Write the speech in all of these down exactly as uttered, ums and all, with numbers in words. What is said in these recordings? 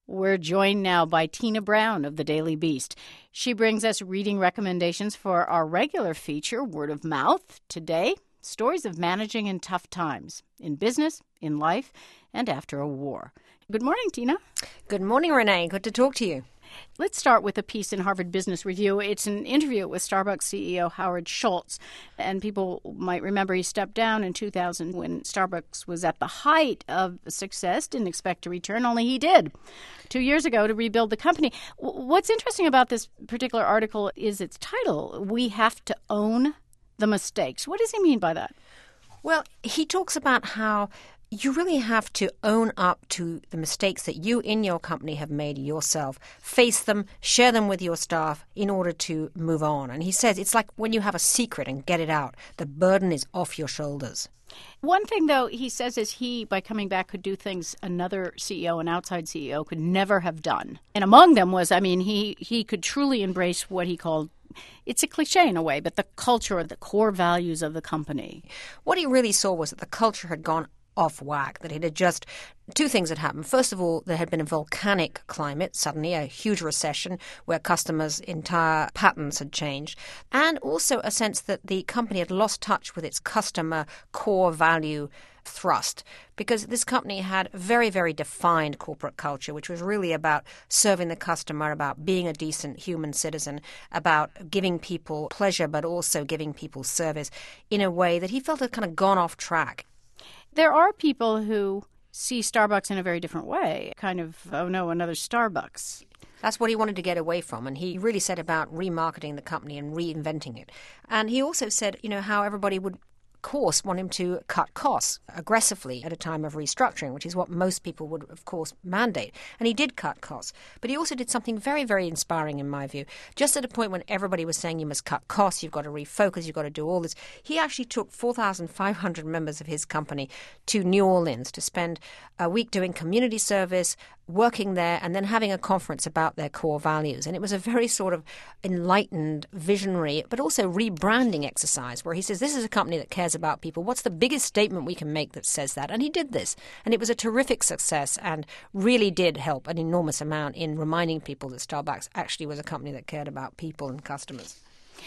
We're joined now by Tina Brown of the Daily Beast. She brings us reading recommendations for our regular feature, Word of Mouth. Today, stories of managing in tough times, in business, in life, and after a war. Good morning, Tina. Good morning, Renee. Good to talk to you. Let's start with a piece in Harvard Business Review. It's an interview with Starbucks C E O Howard Schultz. And people might remember he stepped down in two thousand when Starbucks was at the height of success, didn't expect to return, only he did two years ago to rebuild the company. What's interesting about this particular article is its title, We Have to Own the Mistakes. What does he mean by that? Well, he talks about how you really have to own up to the mistakes that you in your company have made yourself. Face them, share them with your staff in order to move on. And he says it's like when you have a secret and get it out, the burden is off your shoulders. One thing, though, he says is he, by coming back, could do things another C E O, an outside C E O, could never have done. And among them was, I mean, he, he could truly embrace what he called, it's a cliche in a way, but the culture, the core values of the company. What he really saw was that the culture had gone off whack, that it had just, two things had happened. First of all, there had been a volcanic climate, suddenly a huge recession where customers' entire patterns had changed, and also a sense that the company had lost touch with its customer core value thrust, because this company had very, very defined corporate culture, which was really about serving the customer, about being a decent human citizen, about giving people pleasure, but also giving people service in a way that he felt had kind of gone off track. There are people who see Starbucks in a very different way, kind of, oh no, another Starbucks. That's what he wanted to get away from, and he really said about remarketing the company and reinventing it. And he also said, you know, how everybody would, of course, want him to cut costs aggressively at a time of restructuring, which is what most people would, of course, mandate. And he did cut costs. But he also did something very, very inspiring, in my view. Just at a point when everybody was saying you must cut costs, you've got to refocus, you've got to do all this, he actually took four thousand five hundred members of his company to New Orleans to spend a week doing community service, working there, and then having a conference about their core values. And it was a very sort of enlightened, visionary, but also rebranding exercise where he says, this is a company that cares about people. What's the biggest statement we can make that says that? And he did this. And it was a terrific success and really did help an enormous amount in reminding people that Starbucks actually was a company that cared about people and customers.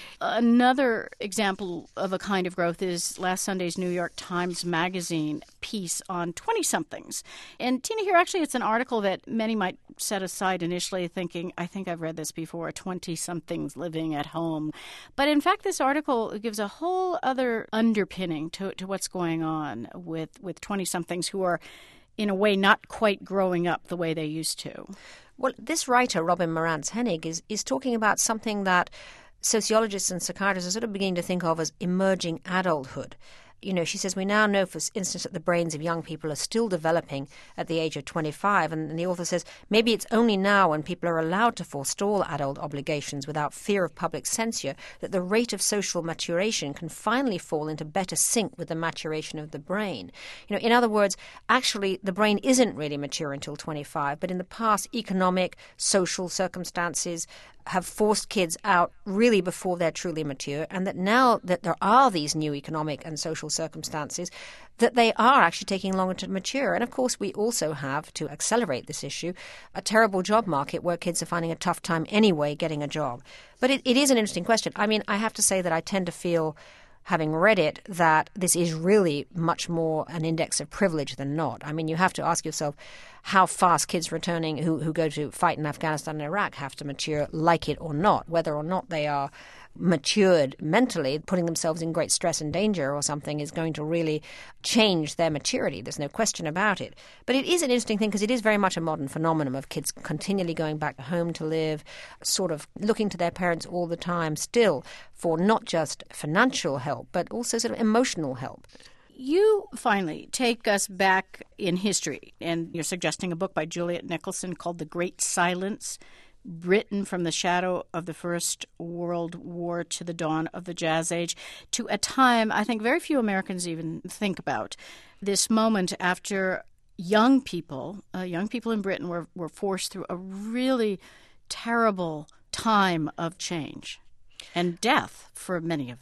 Another example of a kind of growth is last Sunday's New York Times Magazine piece on twenty-somethings. And Tina, here actually it's an article that many might set aside initially thinking, I think I've read this before, twenty-somethings living at home. But in fact, this article gives a whole other underpinning to, to what's going on with, with twenty-somethings who are, in a way, not quite growing up the way they used to. Well, this writer, Robin Marantz Henig, is, is talking about something that sociologists and psychiatrists are sort of beginning to think of as emerging adulthood. You know, she says, we now know, for instance, that the brains of young people are still developing at the age of twenty-five. And the author says, maybe it's only now when people are allowed to forestall adult obligations without fear of public censure that the rate of social maturation can finally fall into better sync with the maturation of the brain. You know, in other words, actually, the brain isn't really mature until twenty-five. But in the past, economic, social circumstances have forced kids out really before they're truly mature, and that now that there are these new economic and social circumstances, that they are actually taking longer to mature. And of course, we also have, to accelerate this issue, a terrible job market where kids are finding a tough time anyway getting a job. But it, it is an interesting question. I mean, I have to say that I tend to feel, having read it, that this is really much more an index of privilege than not. I mean, you have to ask yourself how fast kids returning who, who go to fight in Afghanistan and Iraq have to mature, like it or not, whether or not they are matured mentally, putting themselves in great stress and danger or something is going to really change their maturity. There's no question about it. But it is an interesting thing because it is very much a modern phenomenon of kids continually going back home to live, sort of looking to their parents all the time still for not just financial help, but also sort of emotional help. You finally take us back in history, and you're suggesting a book by Juliet Nicholson called The Great Silence, Britain from the shadow of the First World War to the dawn of the Jazz Age, to a time I think very few Americans even think about. This moment after young people, uh, young people in Britain were, were forced through a really terrible time of change and death for many of them.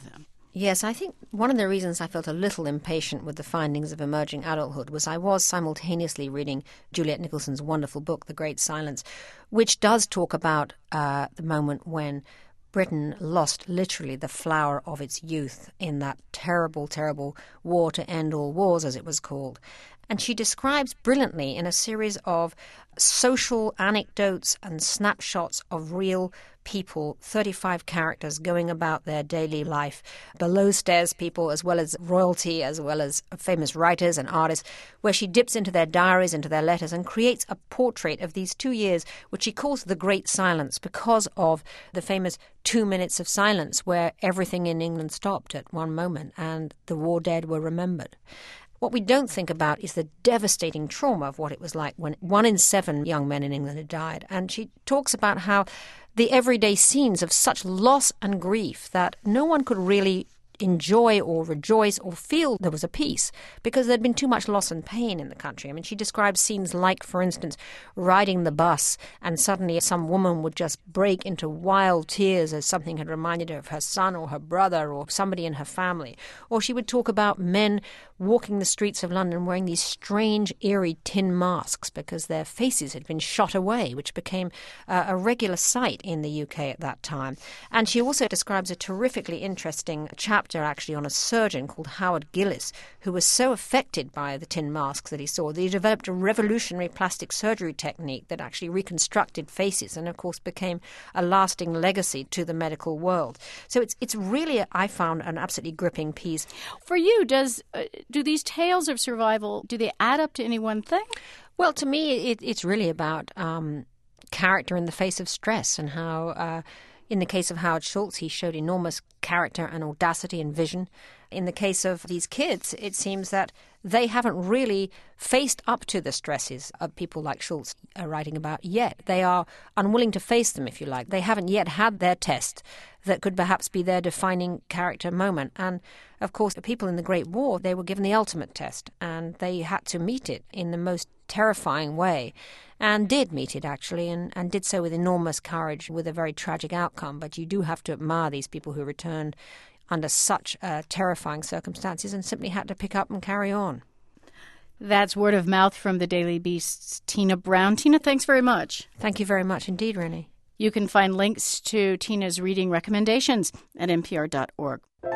Yes, I think one of the reasons I felt a little impatient with the findings of emerging adulthood was I was simultaneously reading Juliet Nicholson's wonderful book, The Great Silence, which does talk about uh, the moment when Britain lost literally the flower of its youth in that terrible, terrible war to end all wars, as it was called. And she describes brilliantly in a series of social anecdotes and snapshots of real people, thirty-five characters going about their daily life, below stairs people as well as royalty, as well as famous writers and artists, where she dips into their diaries, into their letters, and creates a portrait of these two years, which she calls the Great Silence, because of the famous two minutes of silence where everything in England stopped at one moment and the war dead were remembered. What we don't think about is the devastating trauma of what it was like when one in seven young men in England had died. And she talks about how the everyday scenes of such loss and grief that no one could really enjoy or rejoice or feel there was a peace because there'd been too much loss and pain in the country. I mean, she describes scenes like, for instance, riding the bus and suddenly some woman would just break into wild tears as something had reminded her of her son or her brother or somebody in her family. Or she would talk about men walking the streets of London wearing these strange, eerie tin masks because their faces had been shot away, which became uh, a regular sight in the U K at that time. And she also describes a terrifically interesting chapter actually on a surgeon called Howard Gillis, who was so affected by the tin masks that he saw that he developed a revolutionary plastic surgery technique that actually reconstructed faces and, of course, became a lasting legacy to the medical world. So it's it's really, I found, an absolutely gripping piece. For you, does uh, do these tales of survival, do they add up to any one thing? Well, to me, it, it's really about um, character in the face of stress and how... Uh, In the case of Howard Schultz, he showed enormous character and audacity and vision. In the case of these kids, it seems that they haven't really faced up to the stresses of people like Schultz are writing about yet. They are unwilling to face them, if you like. They haven't yet had their test that could perhaps be their defining character moment. And, of course, the people in the Great War, they were given the ultimate test, and they had to meet it in the most terrifying way, and did meet it, actually, and, and did so with enormous courage, with a very tragic outcome. But you do have to admire these people who returned under such uh, terrifying circumstances and simply had to pick up and carry on. That's word of mouth from the Daily Beast's Tina Brown. Tina, thanks very much. Thank you very much indeed, Renee. You can find links to Tina's reading recommendations at n p r dot org.